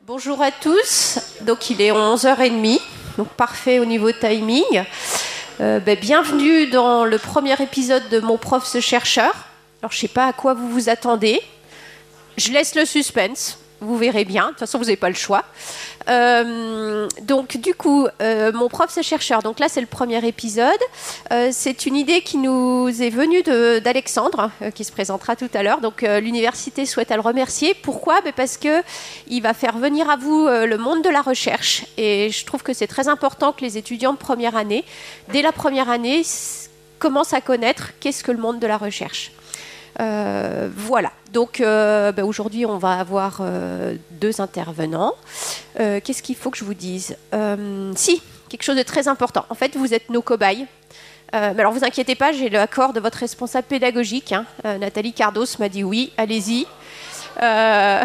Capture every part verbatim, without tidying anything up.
Bonjour à tous, donc il est onze heures trente, donc parfait au niveau timing. Euh, ben, bienvenue dans le premier épisode de Mon prof ce chercheur. Alors je ne sais pas à quoi vous vous attendez, je laisse le suspense, vous verrez bien, de toute façon vous n'avez pas le choix. Euh, donc du coup, euh, Mon prof ce chercheur, donc là c'est le premier épisode. Euh, c'est une idée qui nous est venue de, d'Alexandre, euh, qui se présentera tout à l'heure. Donc euh, l'université souhaite à le remercier. Pourquoi ? Ben, parce qu'il va faire venir à vous euh, le monde de la recherche. Et je trouve que c'est très important que les étudiants de première année, dès la première année, s- commencent à connaître qu'est-ce que le monde de la recherche. Euh, voilà, donc euh, ben aujourd'hui on va avoir euh, deux intervenants. Euh, qu'est-ce qu'il faut que je vous dise ? euh, Si, quelque chose de très important. En fait, vous êtes nos cobayes. Euh, mais alors vous inquiétez pas, j'ai l'accord de votre responsable pédagogique. Hein. Euh, Nathalie Cardos m'a dit oui, allez-y. Euh...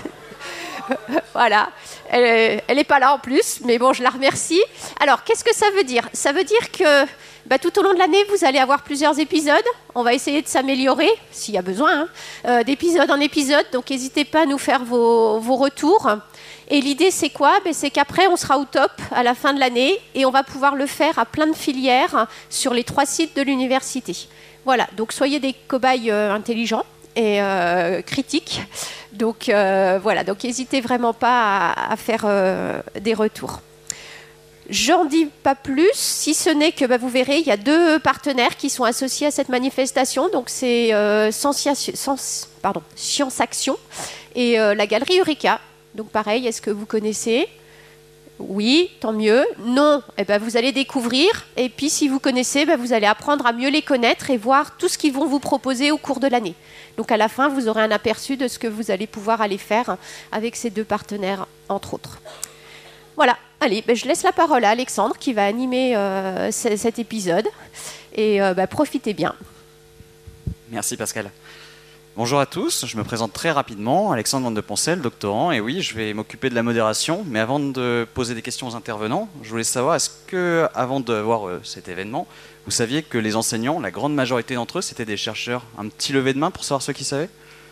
Voilà, elle n'est pas là en plus, mais bon, je la remercie. Alors, qu'est-ce que ça veut dire ? Ça veut dire que bah, tout au long de l'année, vous allez avoir plusieurs épisodes. On va essayer de s'améliorer, s'il y a besoin, hein, euh, d'épisode en épisode. Donc, n'hésitez pas à nous faire vos, vos retours. Et l'idée, c'est quoi ? Ben, c'est qu'après, on sera au top à la fin de l'année et on va pouvoir le faire à plein de filières sur les trois sites de l'université. Voilà, donc soyez des cobayes euh, intelligents et euh, critiques. Donc euh, voilà, donc n'hésitez vraiment pas à, à faire euh, des retours. J'en dis pas plus, si ce n'est que bah, vous verrez, il y a deux partenaires qui sont associés à cette manifestation. Donc c'est euh, Science, Science, pardon, Science Action et euh, la Galerie Eureka. Donc pareil, est-ce que vous connaissez ? Oui, tant mieux. Non, eh ben, vous allez découvrir. Et puis si vous connaissez, ben, vous allez apprendre à mieux les connaître et voir tout ce qu'ils vont vous proposer au cours de l'année. Donc à la fin, vous aurez un aperçu de ce que vous allez pouvoir aller faire avec ces deux partenaires, entre autres. Voilà, allez, ben, je laisse la parole à Alexandre qui va animer euh, c- cet épisode. Et euh, ben, profitez bien. Merci Pascal. Bonjour à tous, je me présente très rapidement, Alexandre Van de Poncel, doctorant, et oui, je vais m'occuper de la modération, mais avant de poser des questions aux intervenants, je voulais savoir, est-ce que, avant de voir euh, cet événement, vous saviez que les enseignants, la grande majorité d'entre eux, c'était des chercheurs ? Un petit lever de main pour savoir ceux qui savaient ?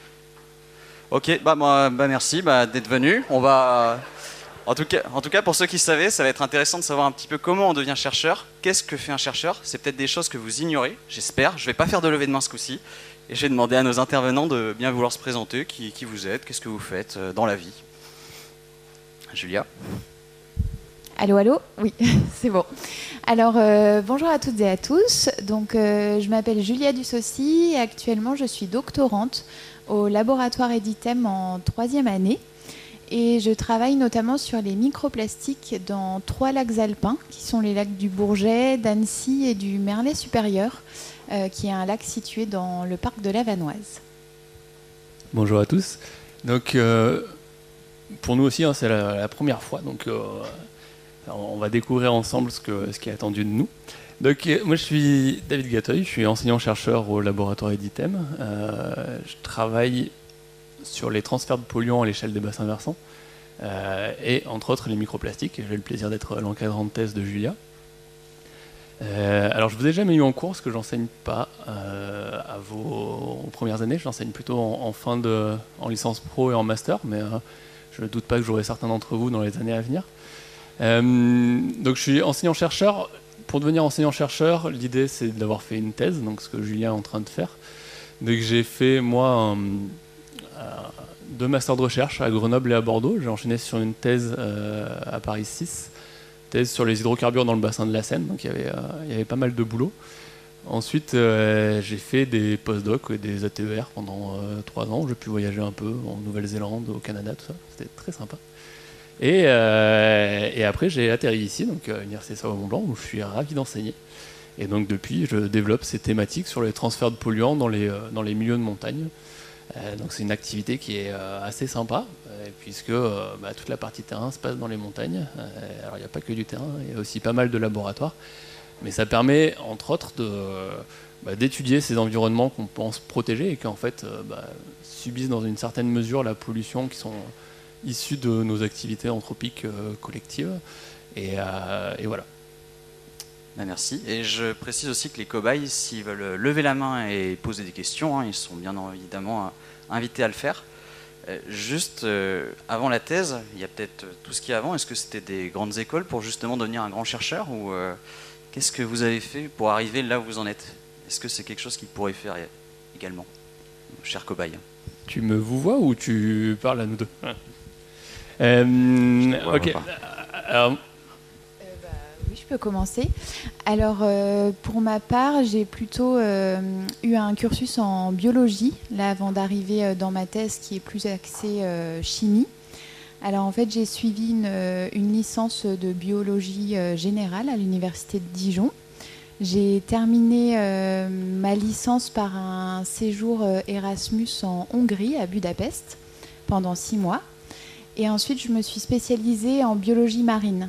Ok, bah, moi, bah merci bah, d'être venus. On va, en tout cas, en tout cas, pour ceux qui savaient, ça va être intéressant de savoir un petit peu comment on devient chercheur. Qu'est-ce que fait un chercheur ? C'est peut-être des choses que vous ignorez, j'espère. Je ne vais pas faire de lever de main ce coup-ci. Et je vais demander à nos intervenants de bien vouloir se présenter, qui, qui vous êtes, qu'est-ce que vous faites euh, dans la vie. Julia ? Allô, allô ? Oui, c'est bon. Alors, euh, bonjour à toutes et à tous. Donc, euh, je m'appelle Julia Dussaucy et actuellement, je suis doctorante au laboratoire Editem en troisième année. Et je travaille notamment sur les microplastiques dans trois lacs alpins, qui sont les lacs du Bourget, d'Annecy et du Merlet supérieur, euh, qui est un lac situé dans le parc de la Vanoise. Bonjour à tous. Donc, euh, pour nous aussi, hein, c'est la, la première fois, donc euh, on va découvrir ensemble ce, que, ce qui est attendu de nous. Donc, euh, moi, je suis David Gateuil, je suis enseignant-chercheur au laboratoire Editem. Euh, je travaille sur les transferts de polluants à l'échelle des bassins versants euh, et, entre autres, les microplastiques. J'ai le plaisir d'être l'encadrant de thèse de Julia. Euh, alors, je vous ai jamais eu en cours parce que j'enseigne pas euh, à vos premières années. J'enseigne plutôt en, en fin de, en licence pro et en master, mais euh, je ne doute pas que j'aurai certains d'entre vous dans les années à venir. Euh, donc, je suis enseignant-chercheur. Pour devenir enseignant-chercheur, l'idée c'est d'avoir fait une thèse, donc ce que Julien est en train de faire. Donc, j'ai fait moi un, un, deux masters de recherche à Grenoble et à Bordeaux. J'ai enchaîné sur une thèse euh, à Paris six. Thèse sur les hydrocarbures dans le bassin de la Seine, donc il y avait, euh, il y avait pas mal de boulot. Ensuite, euh, j'ai fait des post-docs et des A T E R pendant euh, trois ans. J'ai pu voyager un peu en Nouvelle-Zélande, au Canada, tout ça. C'était très sympa. Et, euh, et après, j'ai atterri ici, donc à l'Université Savoie-Mont-Blanc, où je suis ravi d'enseigner. Et donc depuis, je développe ces thématiques sur les transferts de polluants dans les, euh, dans les milieux de montagne. Euh, donc c'est une activité qui est euh, assez sympa, euh, puisque euh, bah, toute la partie terrain se passe dans les montagnes. Euh, alors il n'y a pas que du terrain, il y a aussi pas mal de laboratoires. Mais ça permet, entre autres, de, bah, d'étudier ces environnements qu'on pense protéger et qui en fait euh, bah, subissent dans une certaine mesure la pollution qui sont issues de nos activités anthropiques euh, collectives. Et, euh, et voilà. Ben merci. Et je précise aussi que les cobayes, s'ils veulent lever la main et poser des questions, hein, ils sont bien évidemment invités à le faire. Euh, juste euh, avant la thèse, il y a peut-être euh, tout ce qu'il y a avant. Est-ce que c'était des grandes écoles pour justement devenir un grand chercheur ou euh, qu'est-ce que vous avez fait pour arriver là où vous en êtes? Est-ce que c'est quelque chose qui pourrait faire également, cher cobaye? Tu me vous vois ou tu parles à nous deux? euh, vois, Ok. Alors, Oui, je peux commencer. Alors, euh, pour ma part, j'ai plutôt euh, eu un cursus en biologie, là, avant d'arriver dans ma thèse qui est plus axée euh, chimie. Alors, en fait, j'ai suivi une, une licence de biologie euh, générale à l'université de Dijon. J'ai terminé euh, ma licence par un séjour euh, Erasmus en Hongrie, à Budapest, pendant six mois. Et ensuite, je me suis spécialisée en biologie marine.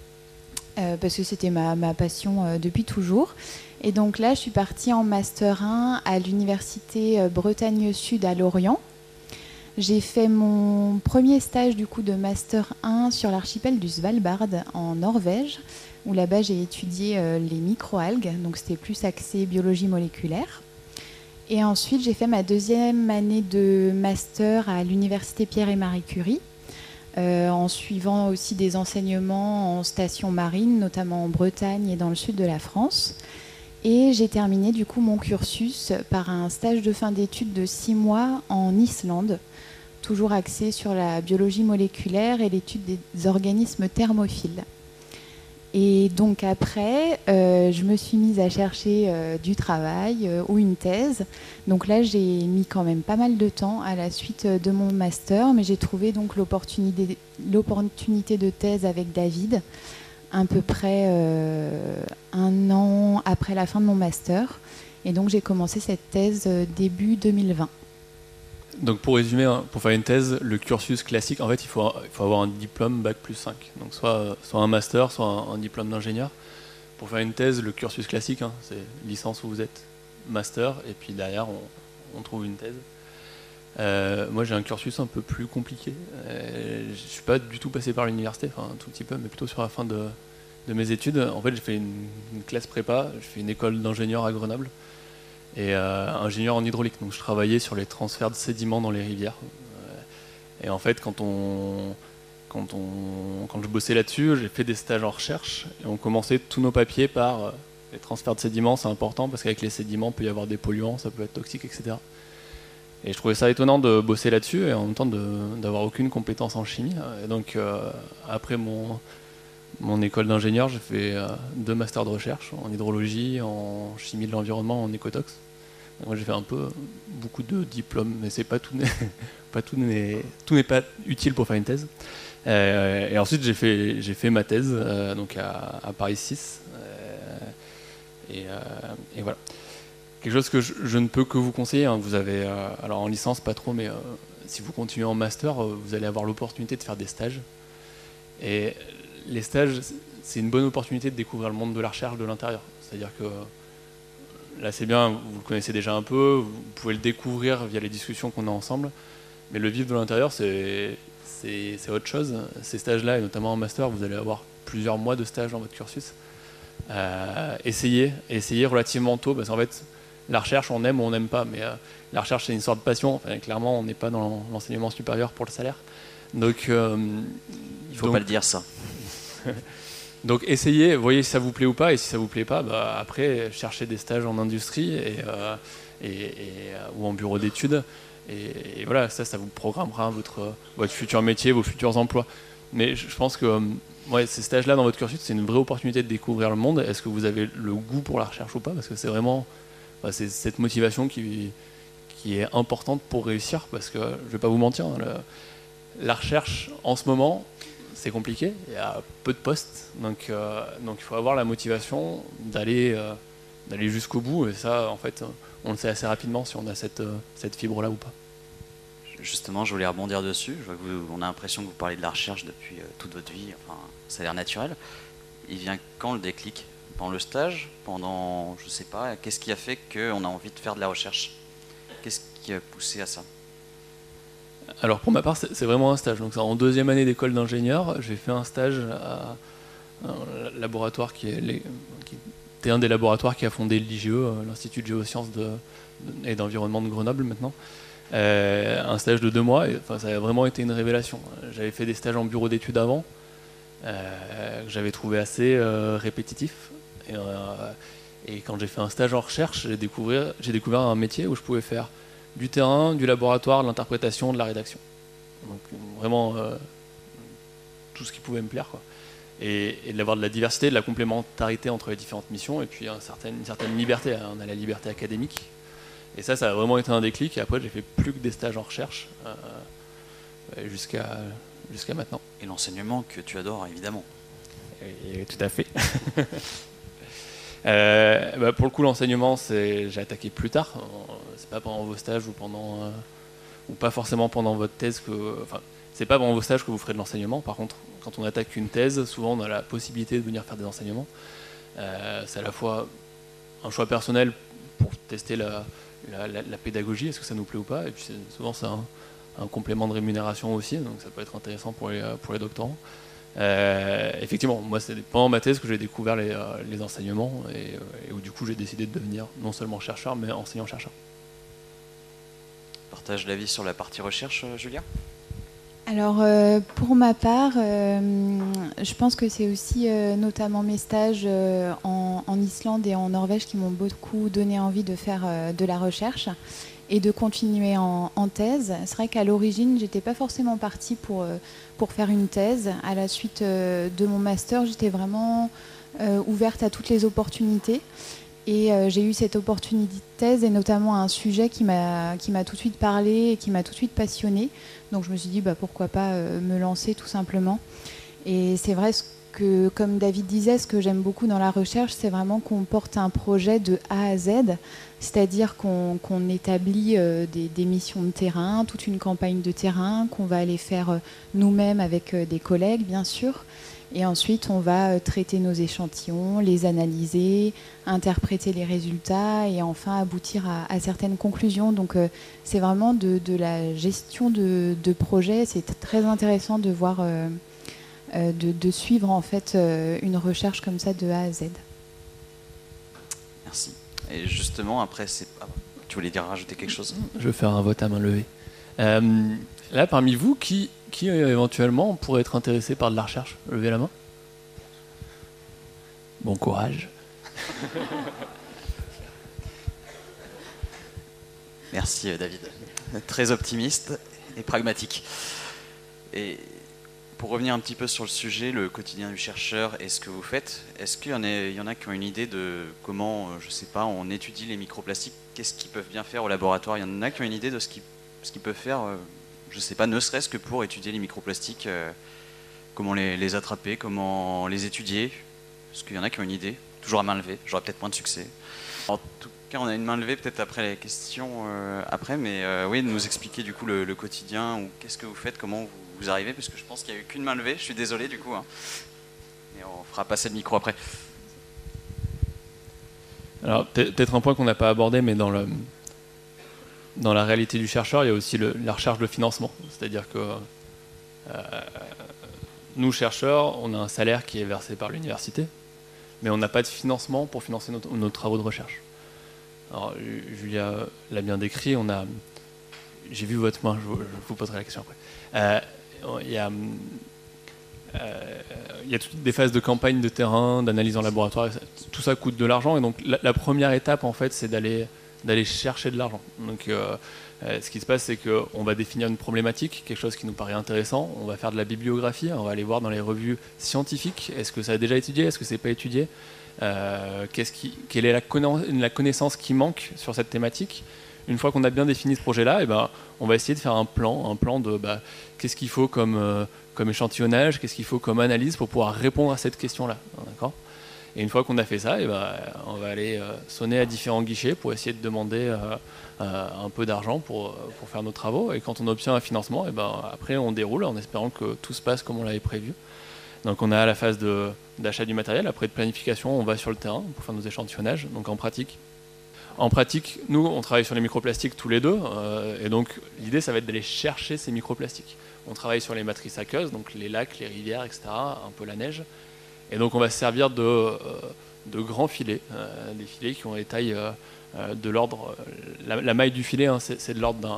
Euh, parce que c'était ma, ma passion euh, depuis toujours. Et donc là, je suis partie en Master un à l'Université euh, Bretagne Sud à Lorient. J'ai fait mon premier stage du coup de Master un sur l'archipel du Svalbard en Norvège, où là-bas j'ai étudié euh, les microalgues, donc c'était plus axé biologie moléculaire. Et ensuite, j'ai fait ma deuxième année de Master à l'Université Pierre et Marie Curie, Euh, en suivant aussi des enseignements en station marine, notamment en Bretagne et dans le sud de la France. Et j'ai terminé du coup mon cursus par un stage de fin d'études de six mois en Islande, toujours axé sur la biologie moléculaire et l'étude des organismes thermophiles. Et donc après, euh, je me suis mise à chercher euh, du travail euh, ou une thèse. Donc là, j'ai mis quand même pas mal de temps à la suite de mon master, mais j'ai trouvé donc l'opportunité, l'opportunité de thèse avec David, à peu près euh, un an après la fin de mon master. Et donc j'ai commencé cette thèse euh, début deux mille vingt. Donc pour résumer, hein, pour faire une thèse, le cursus classique, en fait, il faut, il faut avoir un diplôme bac plus cinq. Donc soit, soit un master, soit un, un diplôme d'ingénieur. Pour faire une thèse, le cursus classique, hein, c'est licence où vous êtes, master, et puis derrière, on, on trouve une thèse. Euh, moi, j'ai un cursus un peu plus compliqué. Euh, je ne suis pas du tout passé par l'université, enfin un tout petit peu, mais plutôt sur la fin de, de mes études. En fait, j'ai fait une, une classe prépa, j'ai fait une école d'ingénieur à Grenoble. Et euh, ingénieur en hydraulique, donc je travaillais sur les transferts de sédiments dans les rivières. Euh, et en fait, quand, on, quand, on, quand je bossais là-dessus, j'ai fait des stages en recherche et on commençait tous nos papiers par euh, les transferts de sédiments, c'est important parce qu'avec les sédiments, il peut y avoir des polluants, ça peut être toxique, et cetera. Et je trouvais ça étonnant de bosser là-dessus et en même temps de, d'avoir aucune compétence en chimie. Et donc, euh, après mon, mon école d'ingénieur, j'ai fait euh, deux masters de recherche en hydrologie, en chimie de l'environnement, en écotox. Moi, j'ai fait un peu beaucoup de diplômes, mais c'est pas tout, n'est, pas tout n'est, tout n'est pas utile pour faire une thèse. Euh, et ensuite, j'ai fait, j'ai fait ma thèse euh, donc à, à Paris six. Euh, et, euh, et voilà. Quelque chose que je, je ne peux que vous conseiller. Hein. Vous avez, euh, alors en licence, pas trop, mais euh, si vous continuez en master, euh, vous allez avoir l'opportunité de faire des stages. Et les stages, c'est une bonne opportunité de découvrir le monde de la recherche de l'intérieur. C'est-à-dire que là, c'est bien, vous le connaissez déjà un peu, vous pouvez le découvrir via les discussions qu'on a ensemble, mais le vivre de l'intérieur, c'est, c'est, c'est autre chose. Ces stages-là, et notamment en master, vous allez avoir plusieurs mois de stage dans votre cursus. Euh, essayez, essayez relativement tôt, parce qu'en fait, la recherche, on aime ou on n'aime pas, mais euh, la recherche, c'est une sorte de passion. Enfin, clairement, on n'est pas dans l'enseignement supérieur pour le salaire. Donc, euh, il ne faut donc, pas le dire, ça. Donc essayez, voyez si ça vous plaît ou pas, et si ça vous plaît pas, bah, après cherchez des stages en industrie et, euh, et, et, ou en bureau d'études, et, et voilà, ça, ça vous programmera votre, votre futur métier, vos futurs emplois. Mais je pense que ouais, ces stages-là dans votre cursus, c'est une vraie opportunité de découvrir le monde. Est-ce que vous avez le goût pour la recherche ou pas? Parce que c'est vraiment bah, c'est cette motivation qui, qui est importante pour réussir, parce que je vais pas vous mentir, hein, le, la recherche en ce moment, c'est compliqué, il y a peu de postes, donc, euh, donc il faut avoir la motivation d'aller, euh, d'aller jusqu'au bout, et ça, en fait, on le sait assez rapidement si on a cette, euh, cette fibre-là ou pas. Justement, je voulais rebondir dessus. Je vois que vous, on a l'impression que vous parlez de la recherche depuis euh, toute votre vie, enfin, ça a l'air naturel. Il vient quand le déclic? Pendant le stage? Pendant, je sais pas, qu'est-ce qui a fait qu'on a envie de faire de la recherche? Qu'est-ce qui a poussé à ça? Alors pour ma part, c'est vraiment un stage. Donc en deuxième année d'école d'ingénieur, j'ai fait un stage à un laboratoire qui, est les, qui était un des laboratoires qui a fondé l'I G E, l'Institut de géosciences de, de, et d'environnement de Grenoble maintenant. Euh, un stage de deux mois, et, enfin, ça a vraiment été une révélation. J'avais fait des stages en bureau d'études avant, euh, que j'avais trouvé assez euh, répétitifs. Et, euh, et quand j'ai fait un stage en recherche, j'ai découvert, j'ai découvert un métier où je pouvais faire du terrain, du laboratoire, de l'interprétation, de la rédaction. Donc vraiment euh, tout ce qui pouvait me plaire, quoi. Et, et d'avoir de la diversité, de la complémentarité entre les différentes missions, et puis un certain, une certaine liberté. On a la liberté académique. Et ça, ça a vraiment été un déclic. Et après, j'ai fait plus que des stages en recherche euh, jusqu'à jusqu'à maintenant. Et l'enseignement que tu adores, évidemment. Et, et tout à fait. euh, bah pour le coup, l'enseignement, c'est, j'ai attaqué plus tard. C'est pas pendant vos stages ou pendant, euh, ou pas forcément pendant votre thèse que, enfin, c'est pas pendant vos stages que vous ferez de l'enseignement. Par contre, quand on attaque une thèse, souvent on a la possibilité de venir faire des enseignements. Euh, c'est à la fois un choix personnel pour tester la La, la, la pédagogie, est-ce que ça nous plaît ou pas, et puis c'est, souvent c'est un, un complément de rémunération aussi, donc ça peut être intéressant pour les, pour les doctorants. Euh, effectivement, moi c'est pendant ma thèse que j'ai découvert les, les enseignements et, et où du coup j'ai décidé de devenir non seulement chercheur mais enseignant-chercheur. Partage l'avis sur la partie recherche, Julia ? Alors euh, pour ma part, euh, je pense que c'est aussi euh, notamment mes stages euh, en, en Islande et en Norvège qui m'ont beaucoup donné envie de faire euh, de la recherche et de continuer en, en thèse. C'est vrai qu'à l'origine, j'étais pas forcément partie pour, euh, pour faire une thèse. À la suite euh, de mon master, j'étais vraiment euh, ouverte à toutes les opportunités. Et euh, j'ai eu cette opportunité de thèse et notamment un sujet qui m'a, qui m'a tout de suite parlé et qui m'a tout de suite passionnée. Donc je me suis dit bah, pourquoi pas euh, me lancer tout simplement. Et c'est vrai que, comme David disait, ce que j'aime beaucoup dans la recherche, c'est vraiment qu'on porte un projet de A à Z, c'est-à-dire qu'on, qu'on établit euh, des, des missions de terrain, toute une campagne de terrain qu'on va aller faire euh, nous-mêmes avec euh, des collègues bien sûr. Et ensuite, on va traiter nos échantillons, les analyser, interpréter les résultats et enfin aboutir à, à certaines conclusions. Donc, euh, c'est vraiment de, de la gestion de, de projet. C'est très intéressant de voir, euh, euh, de, de suivre en fait euh, une recherche comme ça de A à Z. Merci. Et justement, après, c'est... Ah, tu voulais dire rajouter quelque chose ? Je vais faire un vote à main levée. Euh, là, parmi vous, qui... Qui euh, éventuellement pourrait être intéressé par de la recherche ? Levez la main. Bon courage. Merci David. Très optimiste et pragmatique. Et pour revenir un petit peu sur le sujet, le quotidien du chercheur et ce que vous faites, est-ce qu'il y en a, il y en a qui ont une idée de comment, je ne sais pas, on étudie les microplastiques, qu'est-ce qu'ils peuvent bien faire au laboratoire ? Il y en a qui ont une idée de ce qu'ils, ce qu'ils peuvent faire je ne sais pas, ne serait-ce que pour étudier les microplastiques, euh, comment les, les attraper, comment les étudier. Parce qu'il y en a qui ont une idée, toujours à main levée, j'aurai peut-être moins de succès. En tout cas, on a une main levée, peut-être après les questions, euh, après, mais euh, oui, de nous expliquer du coup le, le quotidien, ou qu'est-ce que vous faites, comment vous, vous arrivez, parce que je pense qu'il n'y a eu qu'une main levée, je suis désolé du coup. Hein. Et on fera passer le micro après. Alors, peut-être un point qu'on n'a pas abordé, mais dans le... Dans la réalité du chercheur, il y a aussi le, la recherche de financement. C'est-à-dire que euh, nous, chercheurs, on a un salaire qui est versé par l'université, mais on n'a pas de financement pour financer nos, nos travaux de recherche. Alors, Julia l'a bien décrit, on a... J'ai vu votre main, je vous, je vous poserai la question après. Euh, il y a, euh, il y a toutes des phases de campagne de terrain, d'analyse en laboratoire, tout ça coûte de l'argent, et donc la, la première étape, en fait, c'est d'aller... d'aller chercher de l'argent. Donc, euh, euh, ce qui se passe, c'est qu'on va définir une problématique, quelque chose qui nous paraît intéressant, on va faire de la bibliographie, on va aller voir dans les revues scientifiques, est-ce que ça a déjà étudié, est-ce que c'est pas étudié, euh, qu'est-ce qui, quelle est la, conna- la connaissance qui manque sur cette thématique. Une fois qu'on a bien défini ce projet-là, eh ben, on va essayer de faire un plan, un plan de bah, qu'est-ce qu'il faut comme, euh, comme échantillonnage, qu'est-ce qu'il faut comme analyse pour pouvoir répondre à cette question-là. D'accord ? Et une fois qu'on a fait ça, eh ben, on va aller euh, sonner à différents guichets pour essayer de demander euh, euh, un peu d'argent pour, pour faire nos travaux. Et quand on obtient un financement, eh ben, après on déroule en espérant que tout se passe comme on l'avait prévu. Donc on a la phase de, d'achat du matériel. Après de planification, on va sur le terrain pour faire nos échantillonnages. Donc en pratique, en pratique, nous on travaille sur les microplastiques tous les deux. Euh, et donc l'idée, ça va être d'aller chercher ces microplastiques. On travaille sur les matrices aqueuses, donc les lacs, les rivières, et cetera, un peu la neige. Et donc on va se servir de, euh, de grands filets, euh, des filets qui ont des tailles euh, de l'ordre... La, la maille du filet, hein, c'est, c'est de l'ordre d'un...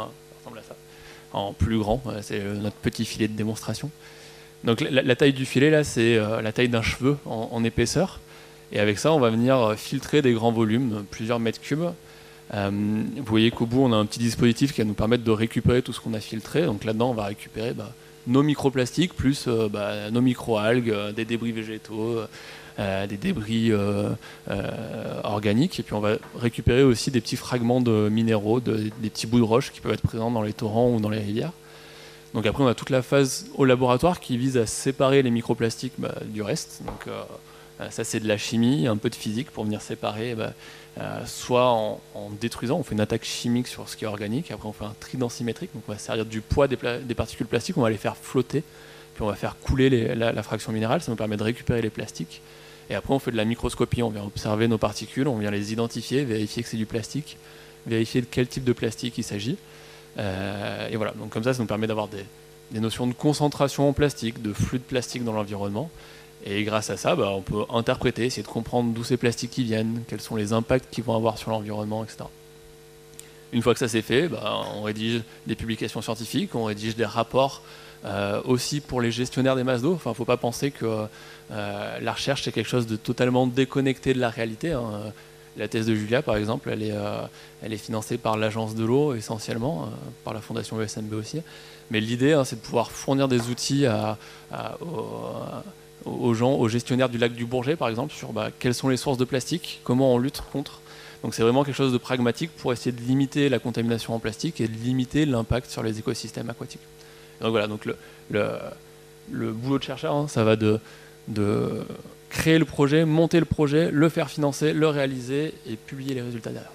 ressemble à ça, en plus grand. C'est notre petit filet de démonstration. Donc la, la taille du filet, là, c'est euh, la taille d'un cheveu en, en épaisseur. Et avec ça, on va venir filtrer des grands volumes, plusieurs mètres cubes. Euh, vous voyez qu'au bout, on a un petit dispositif qui va nous permettre de récupérer tout ce qu'on a filtré. Donc là-dedans, on va récupérer bah, nos microplastiques, plus euh, bah, nos microalgues, euh, des débris végétaux, euh, des débris euh, euh, organiques. Et puis on va récupérer aussi des petits fragments de minéraux, de, des petits bouts de roche qui peuvent être présents dans les torrents ou dans les rivières. Donc après, on a toute la phase au laboratoire qui vise à séparer les microplastiques bah, du reste. Donc euh, ça, c'est de la chimie, un peu de physique pour venir séparer, bah, euh, soit en, en détruisant, on fait une attaque chimique sur ce qui est organique. Après, on fait un tri densimétrique, donc on va servir du poids des, des particules plastiques, on va les faire flotter, puis on va faire couler les, la, la fraction minérale, ça nous permet de récupérer les plastiques. Et après, on fait de la microscopie, on vient observer nos particules, on vient les identifier, vérifier que c'est du plastique, vérifier de quel type de plastique il s'agit. Euh, et voilà, donc comme ça, ça nous permet d'avoir des, des notions de concentration en plastique, de flux de plastique dans l'environnement. Et grâce à ça, bah, on peut interpréter, essayer de comprendre d'où ces plastiques qui viennent, quels sont les impacts qu'ils vont avoir sur l'environnement, et cetera. Une fois que ça c'est fait, bah, on rédige des publications scientifiques, on rédige des rapports euh, aussi pour les gestionnaires des masses d'eau. Enfin, il ne faut pas penser que euh, la recherche c'est quelque chose de totalement déconnecté de la réalité, hein. La thèse de Julia, par exemple, elle est, euh, elle est financée par l'Agence de l'eau essentiellement, euh, par la Fondation U S M B aussi. Mais l'idée, hein, c'est de pouvoir fournir des outils à, à, aux, aux gens, aux gestionnaires du lac du Bourget, par exemple, sur bah, quelles sont les sources de plastique, comment on lutte contre. Donc c'est vraiment quelque chose de pragmatique pour essayer de limiter la contamination en plastique et de limiter l'impact sur les écosystèmes aquatiques. Donc voilà, donc le, le, le boulot de chercheur, hein, ça va de... de créer le projet, monter le projet, le faire financer, le réaliser et publier les résultats derrière.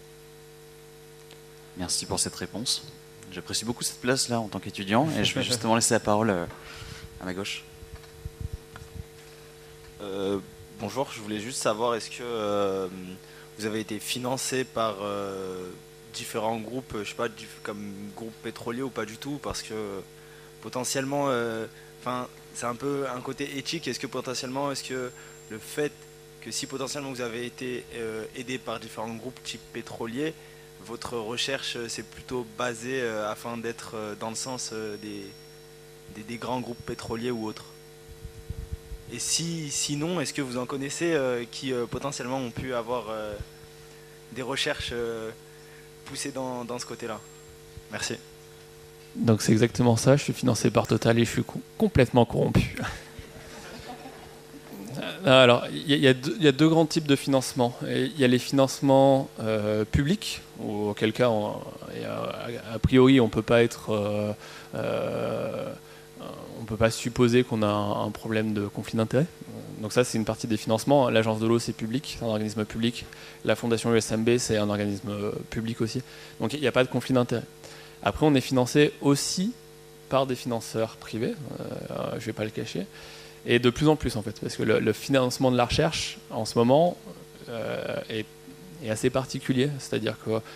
Merci pour cette réponse. J'apprécie beaucoup cette place-là en tant qu'étudiant et je vais justement laisser la parole à ma gauche. Euh, bonjour, je voulais juste savoir, est-ce que euh, vous avez été financé par euh, différents groupes, je sais pas, du, comme groupe pétrolier ou pas du tout, parce que potentiellement, enfin, euh, c'est un peu un côté éthique. Est-ce que potentiellement, est-ce que le fait que si potentiellement vous avez été euh, aidé par différents groupes type pétrolier, votre recherche euh, c'est plutôt basée euh, afin d'être euh, dans le sens euh, des, des, des grands groupes pétroliers ou autres? Et si, sinon, est-ce que vous en connaissez euh, qui euh, potentiellement ont pu avoir euh, des recherches euh, poussées dans, dans ce côté-là? Merci. Donc c'est exactement ça, je suis financé par Total et je suis co- complètement corrompu. Alors, il y, y, y a deux grands types de financement. Il y a les financements euh, publics, auquel cas, on, a, a priori, on peut pas être, euh, euh, on peut pas supposer qu'on a un, un problème de conflit d'intérêts. Donc ça, c'est une partie des financements. L'Agence de l'eau, c'est public, c'est un organisme public. La Fondation U S M B, c'est un organisme public aussi. Donc il n'y a pas de conflit d'intérêts. Après, on est financé aussi par des financeurs privés. Euh, je ne vais pas le cacher. Et de plus en plus en fait, parce que le, le financement de la recherche en ce moment euh, est, est assez particulier, c'est-à-dire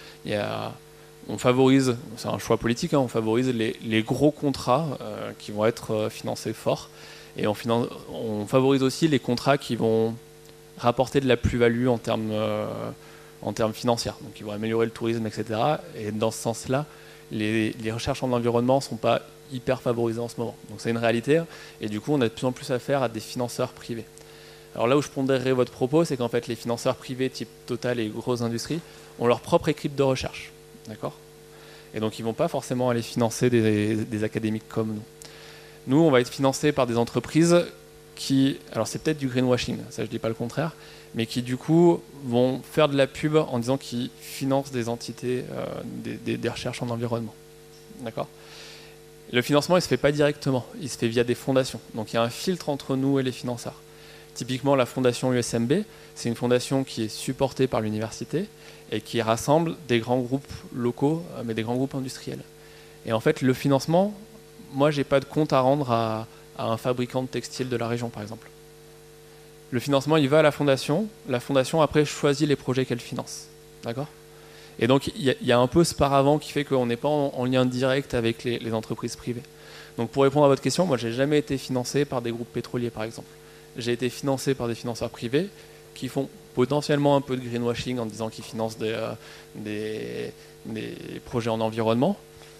qu'on favorise, c'est un choix politique, hein, on favorise les, les gros contrats euh, qui vont être financés fort, et on, finance, on favorise aussi les contrats qui vont rapporter de la plus-value en termes, euh, en termes financiers, donc qui vont améliorer le tourisme, et cetera. Et dans ce sens-là, les, les recherches en environnement ne sont pas hyper favorisé en ce moment. Donc c'est une réalité et du coup on a de plus en plus affaire à des financeurs privés. Alors là où je pondérerais votre propos, c'est qu'en fait les financeurs privés type Total et grosses industries ont leur propre équipe de recherche. D'accord ? Et donc ils ne vont pas forcément aller financer des, des académiques comme nous. Nous on va être financés par des entreprises qui, alors c'est peut-être du greenwashing, ça je ne dis pas le contraire, mais qui du coup vont faire de la pub en disant qu'ils financent des entités, euh, des, des, des recherches en environnement. D'accord ? Le financement, il ne se fait pas directement, il se fait via des fondations. Donc il y a un filtre entre nous et les financeurs. Typiquement, la fondation U S M B, c'est une fondation qui est supportée par l'université et qui rassemble des grands groupes locaux, mais des grands groupes industriels. Et en fait, le financement, moi, je n'ai pas de compte à rendre à, à un fabricant de textiles de la région, par exemple. Le financement, il va à la fondation. La fondation, après, choisit les projets qu'elle finance. D'accord ? Et donc, il y, y a un peu ce paravent qui fait qu'on n'est pas en, en lien direct avec les, les entreprises privées. Donc, pour répondre à votre question, moi, je n'ai jamais été financé par des groupes pétroliers, par exemple. J'ai été financé par des financeurs privés qui font potentiellement un peu de greenwashing en disant qu'ils financent des, euh, des, des projets en environnement.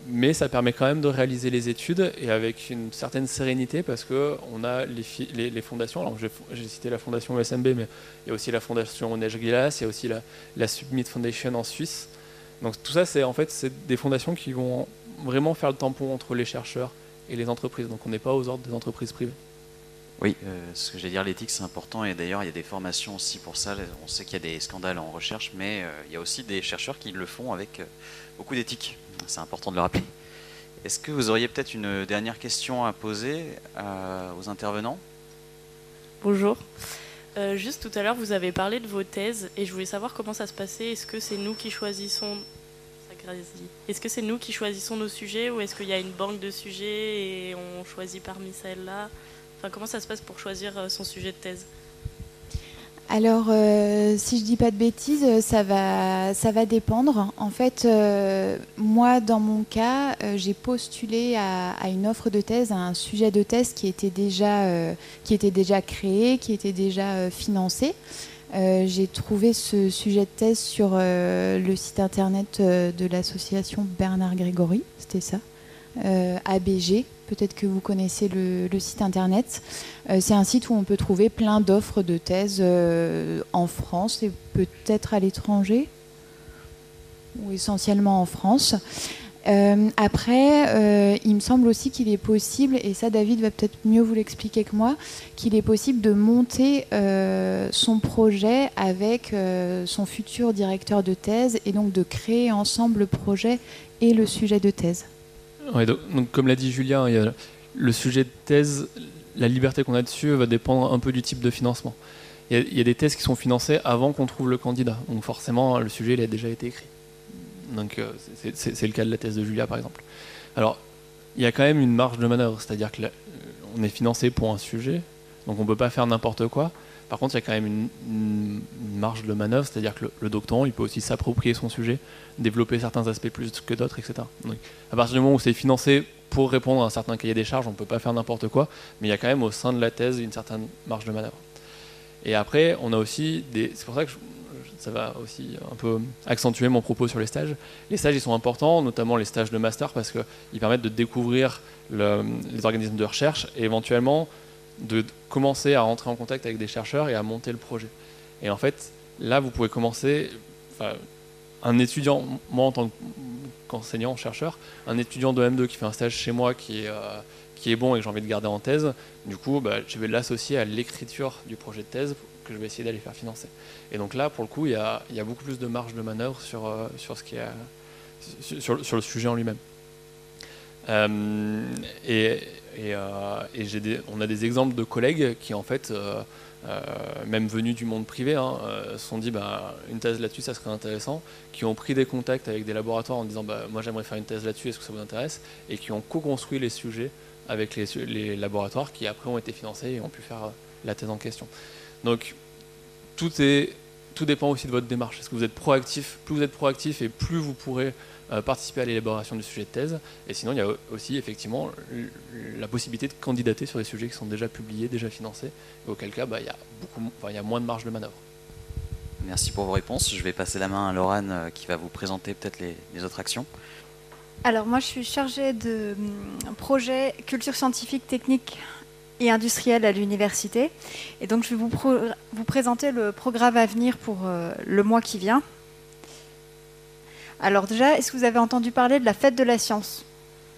mais ça permet quand même de réaliser les études et avec une certaine sérénité parce qu'on a les, les, les fondations. Alors j'ai, j'ai cité la fondation U S M B, mais il y a aussi la fondation Neige Gilas, il y a aussi la, la Submit Foundation en Suisse. Donc tout ça, c'est en fait c'est des fondations qui vont vraiment faire le tampon entre les chercheurs et les entreprises. Donc on n'est pas aux ordres des entreprises privées. Oui, euh, ce que j'allais dire, l'éthique c'est important et d'ailleurs il y a des formations aussi pour ça. On sait qu'il y a des scandales en recherche, mais euh, il y a aussi des chercheurs qui le font avec euh, beaucoup d'éthique. C'est important de le rappeler. Est-ce que vous auriez peut-être une dernière question à poser euh, aux intervenants ? Bonjour. Euh, juste tout à l'heure, vous avez parlé de vos thèses et je voulais savoir comment ça se passait. Est-ce que c'est nous qui choisissons Est-ce que c'est nous qui choisissons nos sujets ou est-ce qu'il y a une banque de sujets et on choisit parmi celles-là ? Enfin, comment ça se passe pour choisir son sujet de thèse ? Alors, euh, si je dis pas de bêtises, ça va, ça va dépendre. En fait, euh, moi, dans mon cas, euh, j'ai postulé à, à une offre de thèse, à un sujet de thèse qui était déjà, euh, qui était déjà créé, qui était déjà euh, financé. Euh, j'ai trouvé ce sujet de thèse sur euh, le site internet euh, de l'association Bernard Grégory, c'était ça, euh, A B G. Peut-être que vous connaissez le, le site internet. Euh, c'est un site où on peut trouver plein d'offres de thèses euh, en France et peut-être à l'étranger, ou essentiellement en France. Euh, après, euh, il me semble aussi qu'il est possible, et ça David va peut-être mieux vous l'expliquer que moi, qu'il est possible de monter euh, son projet avec euh, son futur directeur de thèse et donc de créer ensemble le projet et le sujet de thèse. Ouais, donc, donc, comme l'a dit Julien, il y a le sujet de thèse, la liberté qu'on a dessus va dépendre un peu du type de financement. Il y a, il y a des thèses qui sont financées avant qu'on trouve le candidat, donc forcément le sujet il a déjà été écrit. Donc euh, c'est, c'est, c'est le cas de la thèse de Julia par exemple. Alors il y a quand même une marge de manœuvre, c'est-à-dire qu'on est financé pour un sujet, donc on ne peut pas faire n'importe quoi. Par contre, il y a quand même une, une, une marge de manœuvre, c'est-à-dire que le, le doctorant, il peut aussi s'approprier son sujet, développer certains aspects plus que d'autres, et cetera. Donc, à partir du moment où c'est financé pour répondre à un certain cahier des charges, on ne peut pas faire n'importe quoi, mais il y a quand même au sein de la thèse une certaine marge de manœuvre. Et après, on a aussi des... C'est pour ça que je, ça va aussi un peu accentuer mon propos sur les stages. Les stages, ils sont importants, notamment les stages de master, parce qu'ils permettent de découvrir le, les organismes de recherche et éventuellement de commencer à rentrer en contact avec des chercheurs et à monter le projet. Et en fait, là, vous pouvez commencer, enfin, un étudiant, moi en tant qu'enseignant, chercheur, un étudiant de M deux qui fait un stage chez moi qui est, euh, qui est bon et que j'ai envie de garder en thèse, du coup, bah, je vais l'associer à l'écriture du projet de thèse que je vais essayer d'aller faire financer. Et donc là, pour le coup, il y a, il y a beaucoup plus de marge de manœuvre sur, euh, sur, ce qui est, sur, sur, sur le sujet en lui-même. Euh, et et, euh, et j'ai des, on a des exemples de collègues qui en fait, euh, euh, même venus du monde privé, hein, euh, se sont dit bah, une thèse là-dessus ça serait intéressant, qui ont pris des contacts avec des laboratoires en disant bah, moi j'aimerais faire une thèse là-dessus, est-ce que ça vous intéresse, et qui ont co-construit les sujets avec les, les laboratoires qui après ont été financés et ont pu faire la thèse en question. Donc tout, est, tout dépend aussi de votre démarche. Est-ce que vous êtes proactif? Plus vous êtes proactif et plus vous pourrez Euh, participer à l'élaboration du sujet de thèse, et sinon il y a aussi effectivement la possibilité de candidater sur des sujets qui sont déjà publiés, déjà financés, et auquel cas bah, il y a beaucoup, enfin, il y a moins de marge de manœuvre. Merci pour vos réponses. Je vais passer la main à Laurane euh, qui va vous présenter peut-être les, les autres actions. Alors moi je suis chargée de um, projet culture scientifique, technique et industrielle à l'université, et donc je vais vous, pro- vous présenter le programme à venir pour euh, le mois qui vient. Alors déjà, est-ce que vous avez entendu parler de la fête de la science?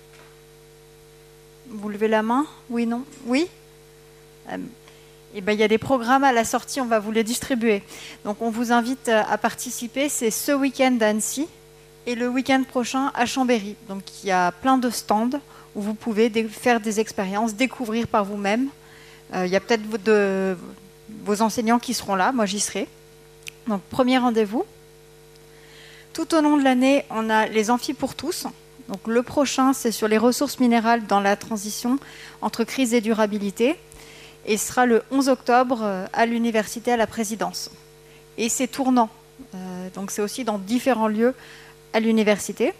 Vous levez la main? Oui, non? Oui? euh, Eh bien, il y a des programmes à la sortie, on va vous les distribuer. Donc on vous invite à participer, c'est ce week-end à Annecy et le week-end prochain à Chambéry. Donc il y a plein de stands où vous pouvez dé- faire des expériences, découvrir par vous-même. Euh, il y a peut-être vos, de, vos enseignants qui seront là, moi j'y serai. Donc premier rendez-vous. Tout au long de l'année, on a les amphis pour tous. Donc, le prochain, c'est sur les ressources minérales dans la transition entre crise et durabilité. Et ce sera le onze octobre à l'université à la présidence. Et c'est tournant. Euh, donc, c'est aussi dans différents lieux à l'université.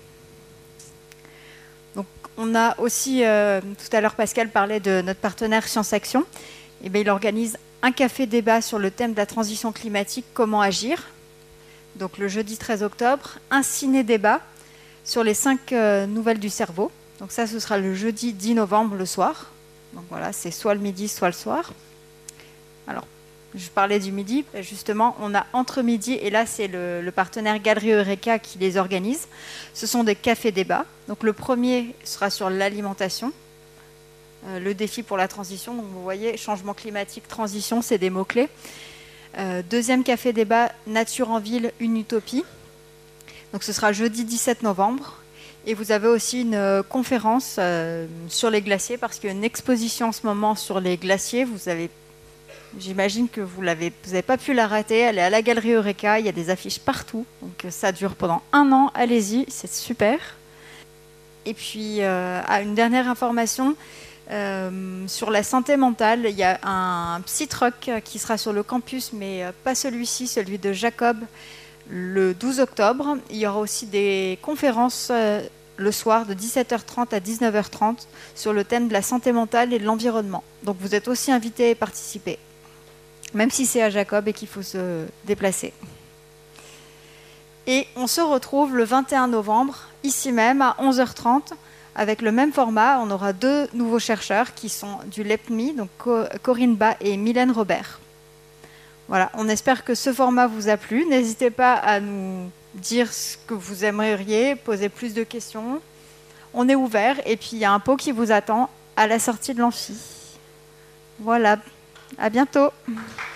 Donc, on a aussi, euh, tout à l'heure, Pascal parlait de notre partenaire Science Action. Et bien, il organise un café débat sur le thème de la transition climatique, comment agir. Donc le jeudi treize octobre, un ciné-débat sur les cinq euh, nouvelles du cerveau. Donc ça, ce sera le jeudi dix novembre, le soir. Donc voilà, c'est soit le midi, soit le soir. Alors, je parlais du midi, justement, on a entre midi, et là c'est le, le partenaire Galerie Eureka qui les organise. Ce sont des cafés-débats. Donc le premier sera sur l'alimentation, euh, le défi pour la transition. Donc vous voyez, changement climatique, transition, c'est des mots-clés. Euh, deuxième café-débat, nature en ville, une utopie. Donc ce sera jeudi dix-sept novembre. Et vous avez aussi une euh, conférence euh, sur les glaciers, parce qu'il y a une exposition en ce moment sur les glaciers. Vous avez J'imagine que vous n'avez vous avez pas pu la rater. Elle est à la Galerie Eureka. Il y a des affiches partout. Donc ça dure pendant un an. Allez-y, c'est super. Et puis, euh, ah, une dernière information euh, sur la santé mentale. Il y a un psy-truck qui sera sur le campus, mais pas celui-ci, celui de Jacob, le douze octobre. Il y aura aussi des conférences euh, le soir de dix-sept heures trente à dix-neuf heures trente sur le thème de la santé mentale et de l'environnement. Donc vous êtes aussi invités à participer, même si c'est à Jacob et qu'il faut se déplacer. Et on se retrouve le vingt et un novembre, ici même, à onze heures trente, avec le même format. On aura deux nouveaux chercheurs qui sont du L E P M I, donc Corinne Bas et Mylène Robert. Voilà, on espère que ce format vous a plu. N'hésitez pas à nous dire ce que vous aimeriez, poser plus de questions. On est ouvert, et puis il y a un pot qui vous attend à la sortie de l'amphi. Voilà. À bientôt.